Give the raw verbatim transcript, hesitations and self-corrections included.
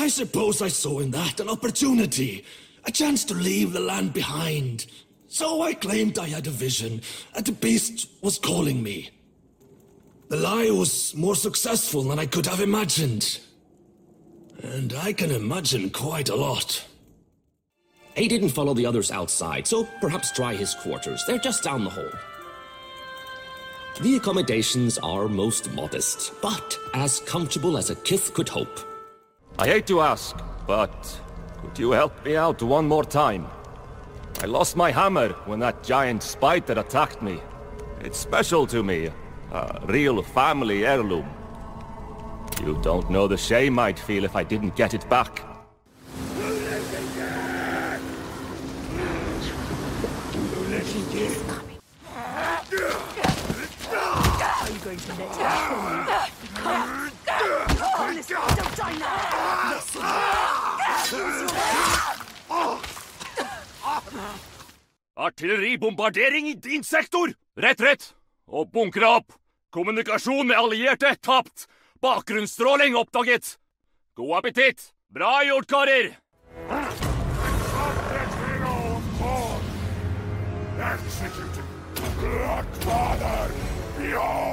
I suppose I saw in that an opportunity, a chance to leave the land behind. So I claimed I had a vision, and the beast was calling me. The lie was more successful than I could have imagined. And I can imagine quite a lot. He didn't follow the others outside, so perhaps try his quarters. They're just down the hall. The accommodations are most modest, but as comfortable as a kith could hope. I hate to ask, but could you help me out one more time? I lost my hammer when that giant spider attacked me. It's special to me, a real family heirloom. You don't know the shame I'd feel if I didn't get it back. Are you going to let him kill me? Honestly, don't die now! Artilleribombardering i din sektor! Rett, rett! Og bunkre opp! Kommunikasjon med allierte tapt! Bakgrunnsstråling oppdaget! God appetitt! Bra gjort, karer! Executed! Blackfather! Beyond!